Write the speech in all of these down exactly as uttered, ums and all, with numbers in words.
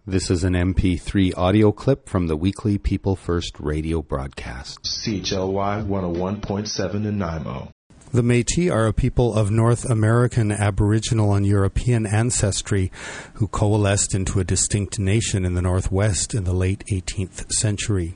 This is an M P three audio clip from the weekly People First radio broadcast. C H L Y one oh one point seven in Nanaimo. The Métis are a people of North American, Aboriginal, and European ancestry who coalesced into a distinct nation in the Northwest in the late eighteenth century.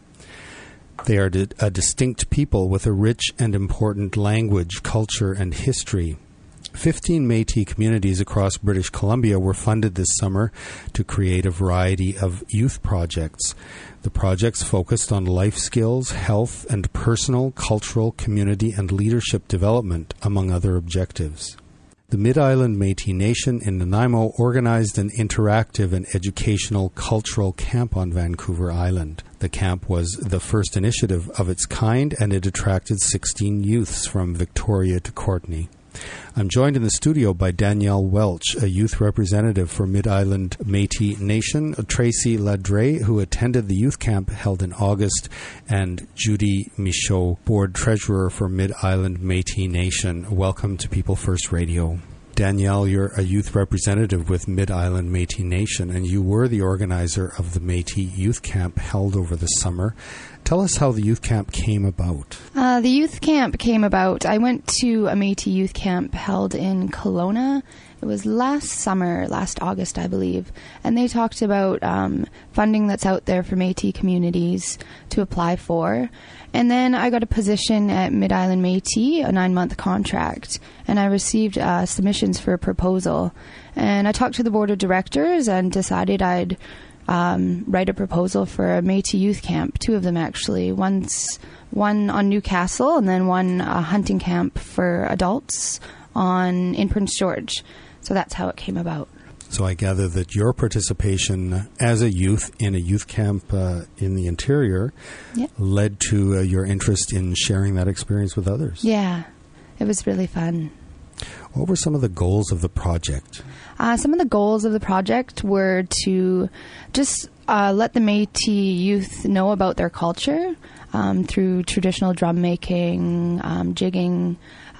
They are a distinct people with a rich and important language, culture, and history. Fifteen Métis communities across British Columbia were funded this summer to create a variety of youth projects. The projects focused on life skills, health, and personal, cultural, community, and leadership development, among other objectives. The Mid-Island Métis Nation in Nanaimo organized an interactive and educational cultural camp on Vancouver Island. The camp was the first initiative of its kind, and it attracted sixteen youths from Victoria to Courtenay. I'm joined in the studio by Danielle Welch, a youth representative for Mid-Island Métis Nation, Tracy Ladre, who attended the youth camp held in August, and Judy Michaud, board treasurer for Mid-Island Métis Nation. Welcome to People First Radio. Danielle, you're a youth representative with Mid-Island Métis Nation, and you were the organizer of the Métis Youth Camp held over the summer. Tell us how the youth camp came about. Uh, the youth camp came about. I went to a Métis youth camp held in Kelowna. It was last summer, last August, I believe. And they talked about um, funding that's out there for Métis communities to apply for. And then I got a position at Mid-Island Métis, a nine-month contract. And I received uh, submissions for a proposal. And I talked to the board of directors and decided I'd Um, write a proposal for a Métis youth camp, two of them actually. One's one on Newcastle and then one uh, hunting camp for adults on in Prince George. So that's how it came about. So I gather that your participation as a youth in a youth camp uh, in the interior yep. led to uh, your interest in sharing that experience with others. Yeah, it was really fun. What were some of the goals of the project? Uh, some of the goals of the project were to just uh, let the Métis youth know about their culture um, through traditional drum making, um, jigging.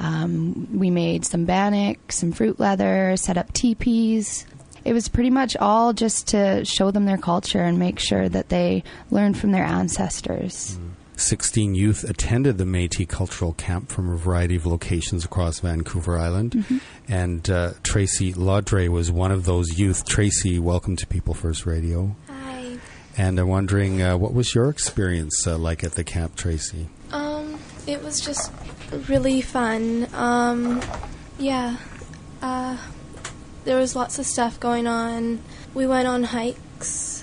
Um, we made some bannock, some fruit leather, set up teepees. It was pretty much all just to show them their culture and make sure that they learned from their ancestors. Mm. sixteen youth attended the Métis Cultural Camp from a variety of locations across Vancouver Island. Mm-hmm. And uh, Tracy Laudre was one of those youth. Tracy, welcome to People First Radio. Hi. And I'm wondering, uh, what was your experience uh, like at the camp, Tracy? Um, it was just really fun. Um, yeah. Uh, there was lots of stuff going on. We went on hikes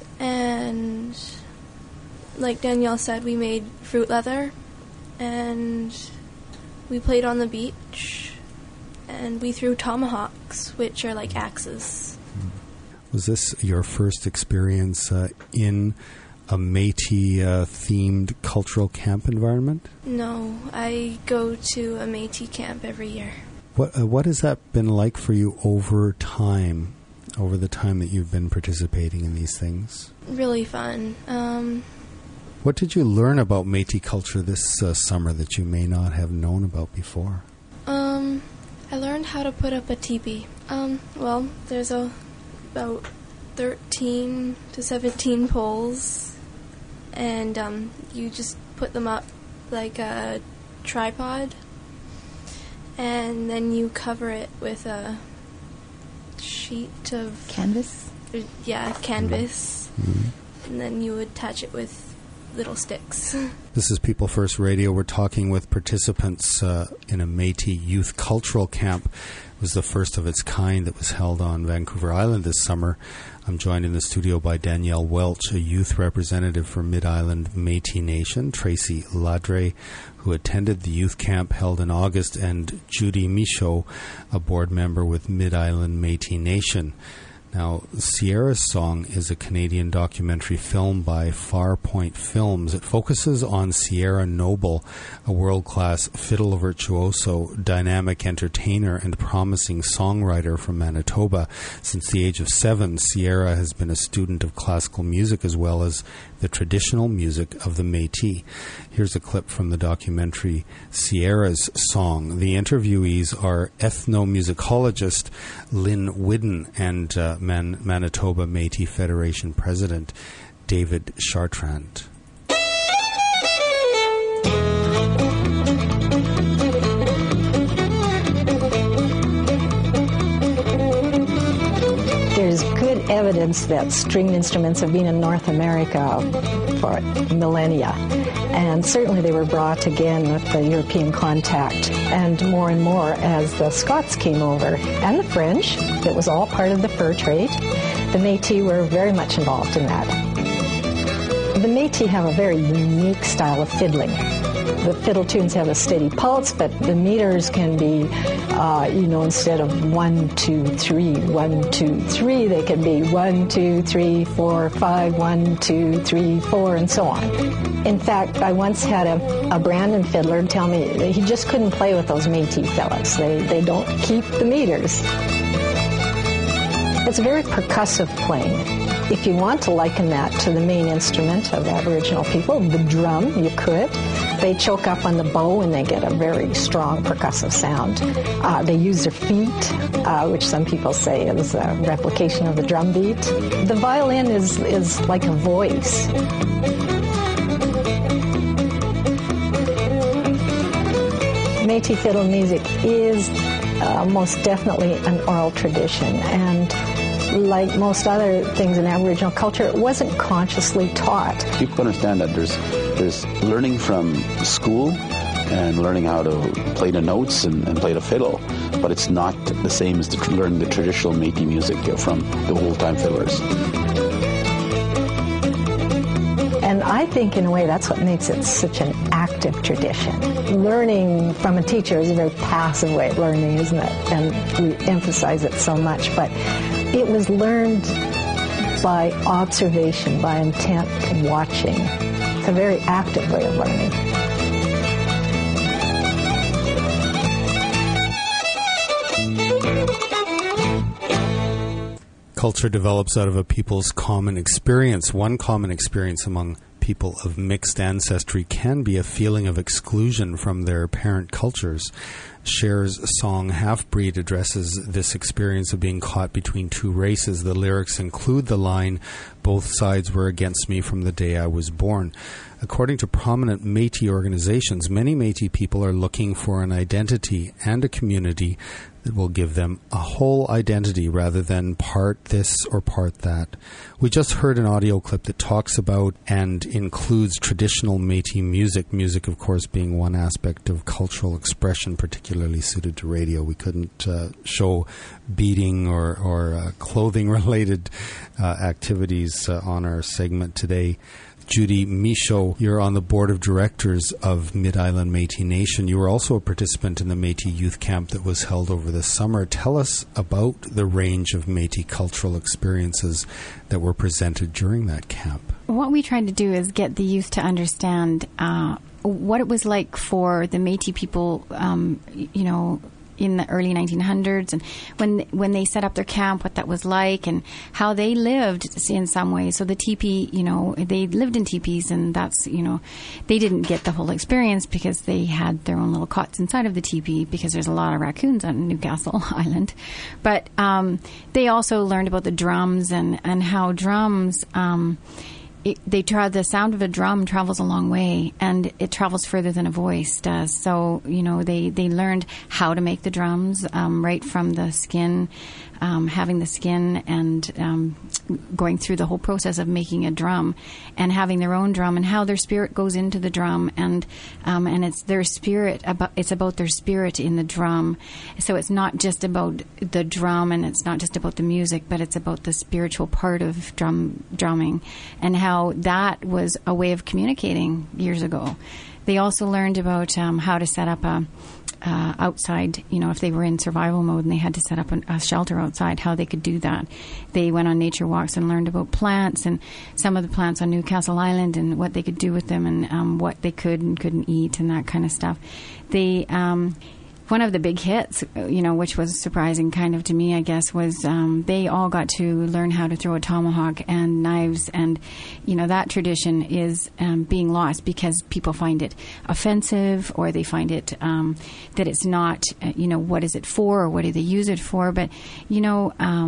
and, like Danielle said, we made fruit leather, and we played on the beach, and we threw tomahawks, which are like axes. Was this your first experience uh, in a Métis-themed uh, cultural camp environment? No, I go to a Métis camp every year. What uh, what has that been like for you over time, over the time that you've been participating in these things? Really fun. Um... What did you learn about Métis culture this uh, summer that you may not have known about before? Um, I learned how to put up a teepee. Um, well, there's a, about thirteen to seventeen poles, and um, you just put them up like a tripod, and then you cover it with a sheet of... Canvas? Yeah, canvas. Mm-hmm. And then you attach it with little sticks. This is People First Radio. We're talking with participants uh, in a Métis youth cultural camp. It was the first of its kind that was held on Vancouver Island this summer. I'm joined in the studio by Danielle Welch, a youth representative for Mid-Island Métis Nation, Tracy Ladre, who attended the youth camp held in August, and Judy Michaud, a board member with Mid-Island Métis Nation. Now, Sierra's Song is a Canadian documentary film by Farpoint Films. It focuses on Sierra Noble, a world-class fiddle virtuoso, dynamic entertainer, and promising songwriter from Manitoba. Since the age of seven, Sierra has been a student of classical music as well as the traditional music of the Métis. Here's a clip from the documentary Sierra's Song. The interviewees are ethnomusicologist Lynn Whidden and uh, uh, Man- Manitoba Métis Federation President David Chartrand. There's good evidence that stringed instruments have been in North America for millennia. And certainly they were brought again with the European contact, and more and more as the Scots came over, and the French. It was all part of the fur trade. The Métis were very much involved in that. The Métis have a very unique style of fiddling. The fiddle tunes have a steady pulse, but the meters can be, uh, you know, instead of one, two, three, one, two, three, they can be one, two, three, four, five, one, two, three, four, and so on. In fact, I once had a, a Brandon fiddler tell me that he just couldn't play with those Métis fellas. They, they don't keep the meters. It's very percussive playing. If you want to liken that to the main instrument of Aboriginal people, the drum, you could. They choke up on the bow and they get a very strong percussive sound. Uh, they use their feet, uh, which some people say is a replication of the drum beat. The violin is, is like a voice. Métis fiddle music is uh, most definitely an oral tradition, and like most other things in Aboriginal culture, it wasn't consciously taught. People understand that there's there's learning from school and learning how to play the notes and, and play the fiddle, but it's not the same as the, learning the traditional Métis music from the old-time fiddlers. And I think, in a way, that's what makes it such an active tradition. Learning from a teacher is a very passive way of learning, isn't it? And we emphasize it so much, but it was learned by observation, by intent watching. It's a very active way of learning. Culture develops out of a people's common experience. One common experience among people of mixed ancestry can be a feeling of exclusion from their parent cultures. Cher's song Half-Breed addresses this experience of being caught between two races. The lyrics include the line, "Both sides were against me from the day I was born." According to prominent Métis organizations, many Métis people are looking for an identity and a community that will give them a whole identity rather than part this or part that. We just heard an audio clip that talks about and includes traditional Métis music, music of course being one aspect of cultural expression particularly suited to radio. We couldn't uh, show beading or, or uh, clothing-related uh, activities uh, on our segment today. Judy Michaud, you're on the board of directors of Mid-Island Métis Nation. You were also a participant in the Métis Youth Camp that was held over the summer. Tell us about the range of Métis cultural experiences that were presented during that camp. What we tried to do is get the youth to understand uh, what it was like for the Métis people, um, you know, in the early nineteen hundreds, and when when they set up their camp, what that was like and how they lived in some ways. So the teepee, you know, they lived in teepees, and that's, you know, they didn't get the whole experience because they had their own little cots inside of the teepee because there's a lot of raccoons on Newcastle Island. But um, they also learned about the drums and, and how drums... Um, It, they try, the sound of a drum travels a long way, and it travels further than a voice does. So, you know, they, they learned how to make the drums um, right from the skin, um, having the skin and um, going through the whole process of making a drum and having their own drum and how their spirit goes into the drum. And um, and it's their spirit, about, it's about their spirit in the drum. So it's not just about the drum and it's not just about the music, but it's about the spiritual part of drum drumming and how that was a way of communicating years ago. They also learned about um, how to set up a uh, outside, you know, if they were in survival mode and they had to set up an, a shelter outside, how they could do that. They went on nature walks and learned about plants and some of the plants on Newcastle Island and what they could do with them and um, what they could and couldn't eat and that kind of stuff. They... Um, One of the big hits, you know, which was surprising kind of to me, I guess, was um, they all got to learn how to throw a tomahawk and knives. And, you know, that tradition is um, being lost because people find it offensive or they find it um, that it's not, uh, you know, what is it for or what do they use it for? But, you know, um,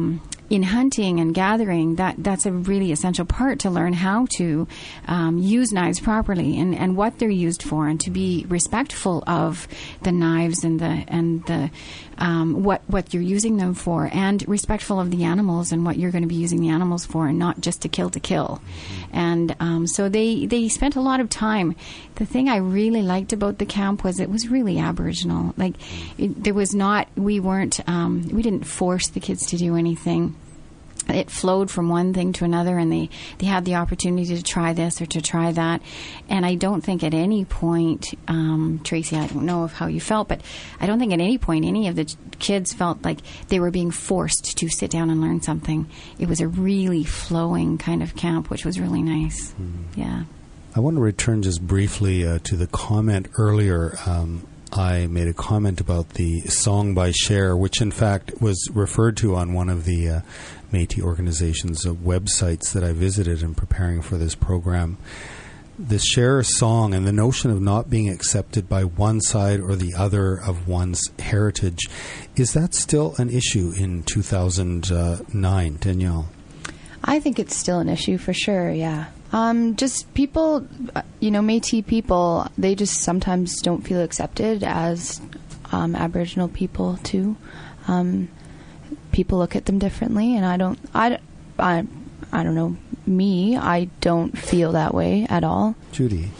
in hunting and gathering, that that's a really essential part to learn how to um, use knives properly and, and what they're used for, and to be respectful of the knives and the and the um, what what you're using them for, and respectful of the animals and what you're going to be using the animals for, and not just to kill to kill. And um, so they they spent a lot of time. The thing I really liked about the camp was it was really Aboriginal. Like it, there was not we weren't um, we didn't force the kids to do anything. It flowed from one thing to another, and they, they had the opportunity to try this or to try that. And I don't think at any point, um, Tracy, I don't know of how you felt, but I don't think at any point any of the kids felt like they were being forced to sit down and learn something. It was a really flowing kind of camp, which was really nice. Mm-hmm. Yeah. I want to return just briefly uh, to the comment earlier. Um, I made a comment about the song by Cher, which in fact was referred to on one of the uh, Métis organization's uh, websites that I visited in preparing for this program. The Cher song and the notion of not being accepted by one side or the other of one's heritage, is that still an issue in two thousand nine, Danielle? I think it's still an issue for sure, yeah. Um, just people, you know, Métis people, they just sometimes don't feel accepted as um, Aboriginal people too. Um, people look at them differently, and I don't, I, I, I don't know, me, I don't feel that way at all. Judy?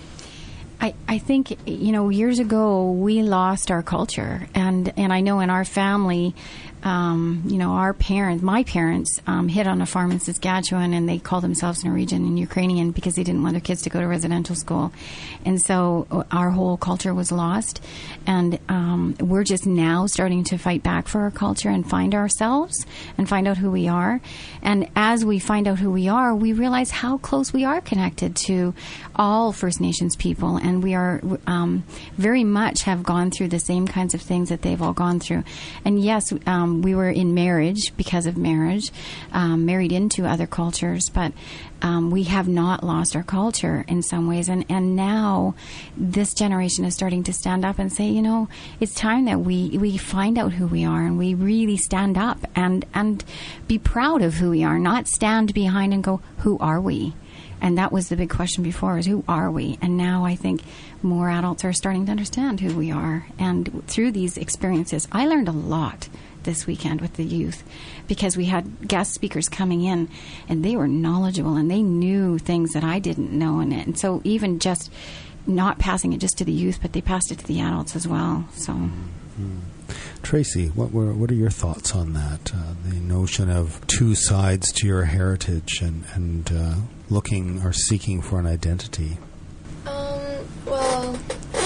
I, I think, you know, years ago we lost our culture, and, and I know in our family, um, you know, our parents, my parents, um, hid on a farm in Saskatchewan, and they called themselves Norwegian and Ukrainian because they didn't want their kids to go to residential school. And so our whole culture was lost, and um, we're just now starting to fight back for our culture and find ourselves and find out who we are. And as we find out who we are, we realize how close we are connected to all First Nations people, and we are um, very much have gone through the same kinds of things that they've all gone through. And yes, um, we were in marriage because of marriage, um, married into other cultures, but um, we have not lost our culture in some ways. And, and now this generation is starting to stand up and say, you know, it's time that we, we find out who we are, and we really stand up and, and be proud of who we are, not stand behind and go, who are we? And that was the big question before, is who are we? And now I think more adults are starting to understand who we are. And through these experiences, I learned a lot this weekend with the youth, because we had guest speakers coming in, and they were knowledgeable, and they knew things that I didn't know. And, and so even just not passing it just to the youth, but they passed it to the adults as well. So, mm-hmm. Tracy, what were what are your thoughts on that? Uh, the notion of two sides to your heritage and and uh, looking or seeking for an identity. Um. Well,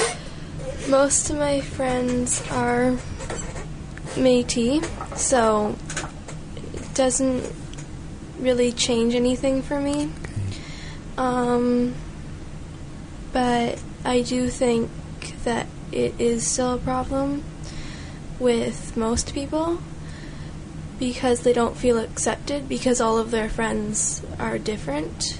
most of my friends are Métis, so it doesn't really change anything for me. Okay. Um. But I do think that it is still a problem with most people, because they don't feel accepted because all of their friends are different,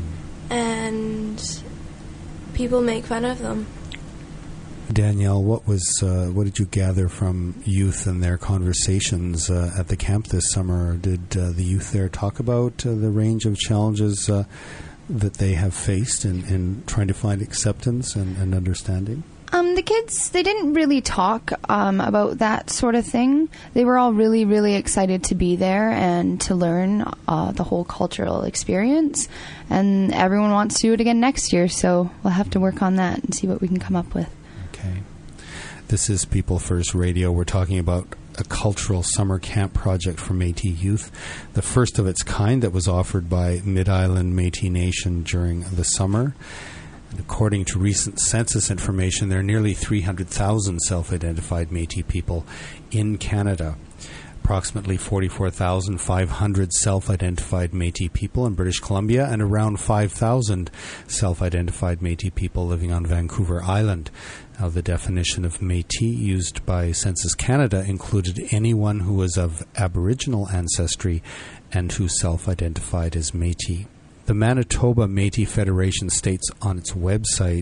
and people make fun of them. Danielle, what was uh, what did you gather from youth and their conversations uh, at the camp this summer? Did uh, the youth there talk about uh, the range of challenges uh, that they have faced in, in trying to find acceptance and, and understanding? Um, the kids, they didn't really talk um, about that sort of thing. They were all really, really excited to be there and to learn uh, the whole cultural experience. And everyone wants to do it again next year, so we'll have to work on that and see what we can come up with. Okay. This is People First Radio. We're talking about a cultural summer camp project for Métis youth, the first of its kind that was offered by Mid-Island Métis Nation during the summer. According to recent census information, there are nearly three hundred thousand self-identified Métis people in Canada. Approximately forty-four thousand five hundred self-identified Métis people in British Columbia, and around five thousand self-identified Métis people living on Vancouver Island. Now, the definition of Métis used by Census Canada included anyone who was of Aboriginal ancestry and who self-identified as Métis. The Manitoba Métis Federation states on its website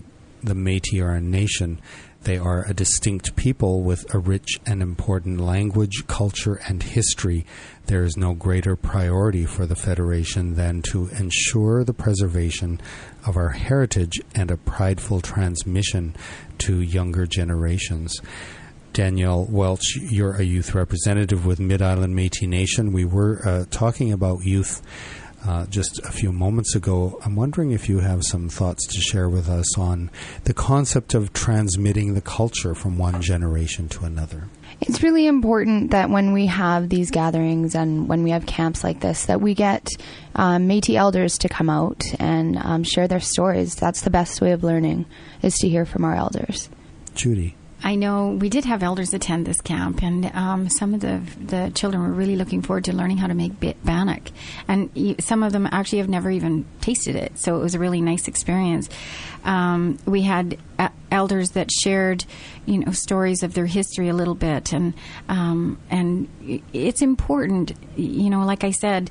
the Métis are a nation. They are a distinct people with a rich and important language, culture, and history. There is no greater priority for the Federation than to ensure the preservation of our heritage and a prideful transmission to younger generations. Danielle Welch, you're a youth representative with Mid-Island Métis Nation. We were uh, talking about youth Uh, just a few moments ago. I'm wondering if you have some thoughts to share with us on the concept of transmitting the culture from one generation to another. It's really important that when we have these gatherings and when we have camps like this, that we get um, Métis elders to come out and um, share their stories. That's the best way of learning, is to hear from our elders. Judy. I know we did have elders attend this camp, and um, some of the the children were really looking forward to learning how to make bannock, and some of them actually have never even tasted it. So it was a really nice experience. Um, we had uh, elders that shared, you know, stories of their history a little bit, and um, and it's important, you know, like I said.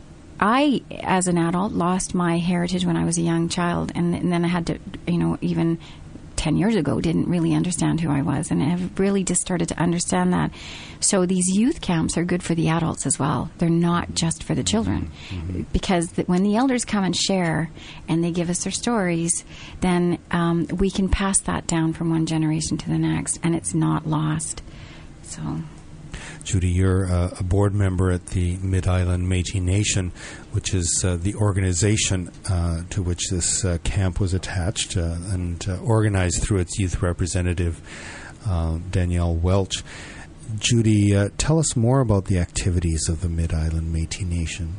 I, as an adult, lost my heritage when I was a young child, and, and then I had to, you know, even ten years ago, didn't really understand who I was, and I have really just started to understand that. So these youth camps are good for the adults as well. They're not just for the children. Mm-hmm. Because the, when the elders come and share and they give us their stories, then um, we can pass that down from one generation to the next, and it's not lost. So... Judy, you're uh, a board member at the Mid-Island Métis Nation, which is uh, the organization uh, to which this uh, camp was attached uh, and uh, organized through its youth representative, uh, Danielle Welch. Judy, uh, tell us more about the activities of the Mid-Island Métis Nation.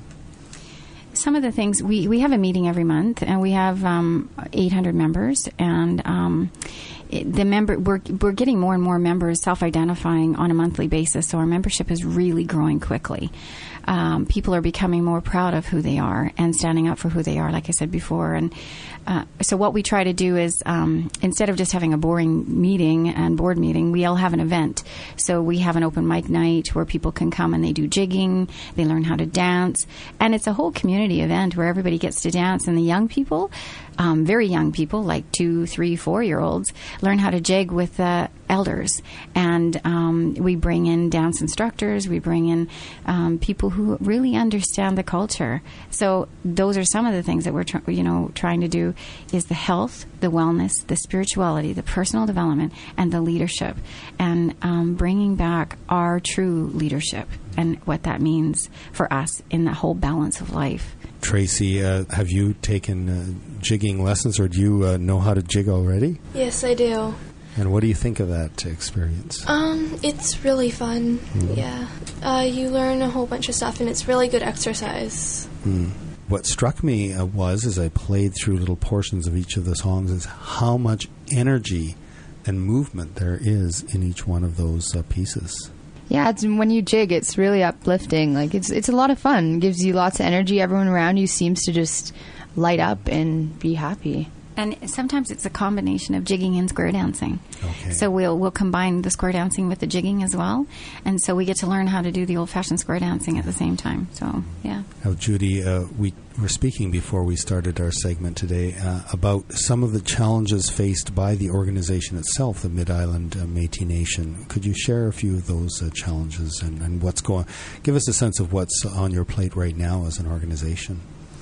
Some of the things, we, we have a meeting every month, and we have um, eight hundred members, and um, it, the member we're we're getting more and more members self-identifying on a monthly basis, so our membership is really growing quickly. Um, people are becoming more proud of who they are and standing up for who they are, like I said before. And uh, so what we try to do is, um, instead of just having a boring meeting and board meeting, we all have an event. So we have an open mic night where people can come and they do jigging, they learn how to dance, and it's a whole community event where everybody gets to dance. And the young people, um, very young people, like two, three, four-year-olds, learn how to jig with the elders. And um, we bring in dance instructors, we bring in um, people who really understand the culture. So those are some of the things that we're tr- you know trying to do, is the health, the wellness, the spirituality, the personal development, and the leadership, and um, bringing back our true leadership and what that means for us in the whole balance of life. Tracy, uh, have you taken uh, jigging lessons, or do you uh, know how to jig already? Yes, I do. And what do you think of that experience? Um, it's really fun. Mm-hmm. Yeah. Uh, you learn a whole bunch of stuff, and it's really good exercise. Mm. What struck me uh, was, as I played through little portions of each of the songs, is how much energy and movement there is in each one of those uh, pieces. Yeah, it's, when you jig, it's really uplifting. Like it's it's a lot of fun. It gives you lots of energy. Everyone around you seems to just light up and be happy. And sometimes it's a combination of jigging and square dancing. Okay. So we'll we'll combine the square dancing with the jigging as well, and so we get to learn how to do the old-fashioned square dancing at the same time. So yeah. Now, Judy, uh, we were speaking before we started our segment today uh, about some of the challenges faced by the organization itself, the Mid-Island uh, Métis Nation. Could you share a few of those uh, challenges and, and what's going? Give us a sense of what's on your plate right now as an organization.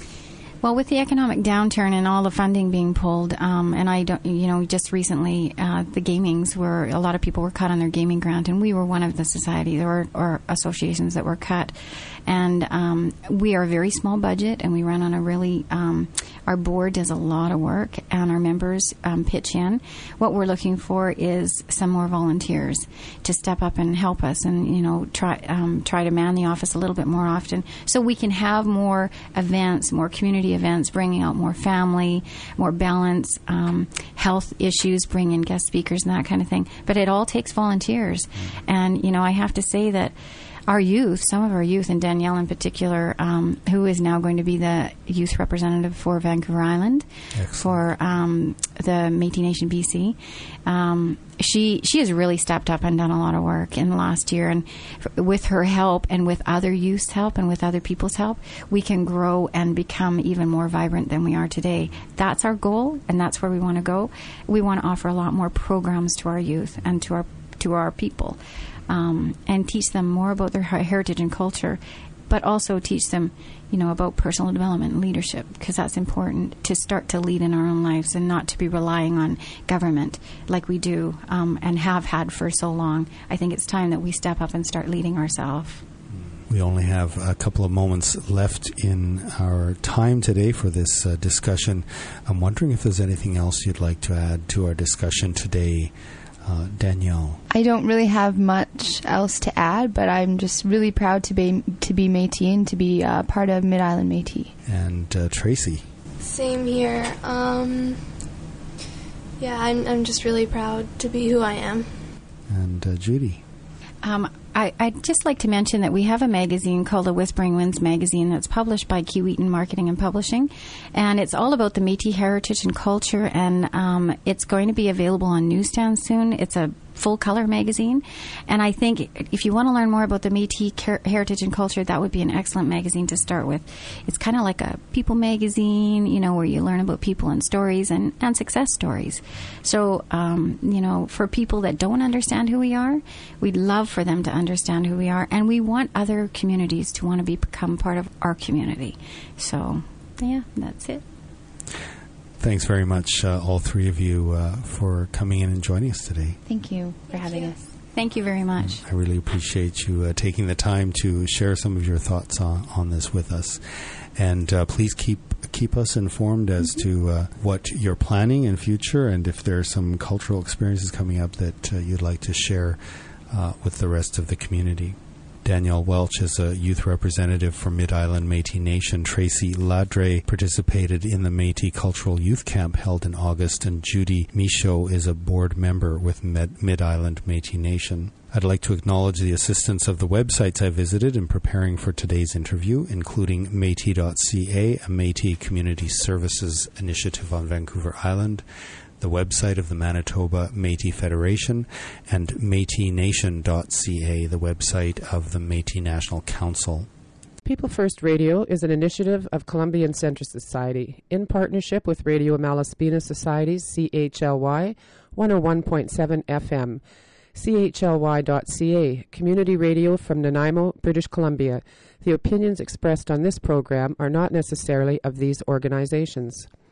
Well, with the economic downturn and all the funding being pulled, um, and I don't, you know, just recently uh, the gamings were, a lot of people were cut on their gaming grant, and we were one of the society or, or associations that were cut. And um, we are a very small budget, and we run on a really, um, our board does a lot of work, and our members um, pitch in. What we're looking for is some more volunteers to step up and help us, and you know, try um, try to man the office a little bit more often, so we can have more events, more community events, bringing out more family, more balance, um, health issues, bring in guest speakers and that kind of thing. But it all takes volunteers, and you know, I have to say that our youth, some of our youth, and Danielle in particular, um, who is now going to be the youth representative for Vancouver Island. Excellent. For um, the Métis Nation B C. Um, she she has really stepped up and done a lot of work in the last year, and f- with her help and with other youth's help and with other people's help, we can grow and become even more vibrant than we are today. That's our goal, and that's where we want to go. We want to offer a lot more programs to our youth and to our to our people, um, and teach them more about their heritage and culture, but also teach them, you know, about personal development and leadership, because that's important to start to lead in our own lives and not to be relying on government like we do um, and have had for so long. I think it's time that we step up and start leading ourselves. We only have a couple of moments left in our time today for this uh, discussion. I'm wondering if there's anything else you'd like to add to our discussion today. Uh, Danielle. I don't really have much else to add, but I'm just really proud to be to be Métis and to be uh, part of Mid-Island Métis. And uh, Tracy. Same here. Um, yeah, I'm I'm just really proud to be who I am. And uh, Judy. Um, I, I'd just like to mention that we have a magazine called the Whispering Winds magazine that's published by Keewatin Marketing and Publishing, and it's all about the Métis heritage and culture, and um, it's going to be available on newsstands soon. It's a full-color magazine, and I think if you want to learn more about the Métis car- heritage and culture, that would be an excellent magazine to start with. It's kind of like a people magazine, you know, where you learn about people and stories and, and success stories. So, um, you know, for people that don't understand who we are, we'd love for them to understand who we are, and we want other communities to want to be, become part of our community. So, yeah, that's it. Thanks very much, uh, all three of you, uh, for coming in and joining us today. Thank you for Thank having you. us. Thank you very much. I really appreciate you uh, taking the time to share some of your thoughts on, on this with us. And uh, please keep keep us informed as mm-hmm. to uh, what you're planning in future, and if there are some cultural experiences coming up that uh, you'd like to share uh, with the rest of the community. Danielle Welch is a youth representative for Mid-Island Métis Nation. Tracy Ladre participated in the Métis Cultural Youth Camp held in August, and Judy Michaud is a board member with Med- Mid-Island Métis Nation. I'd like to acknowledge the assistance of the websites I visited in preparing for today's interview, including Métis dot c a, a Métis Community Services initiative on Vancouver Island, the website of the Manitoba Métis Federation, and Métis Nation dot c a, the website of the Métis National Council. People First Radio is an initiative of Columbian Centre Society in partnership with Radio Malaspina Society's C H L Y one oh one point seven F M. C H L Y dot c a, community radio from Nanaimo, British Columbia. The opinions expressed on this program are not necessarily of these organizations.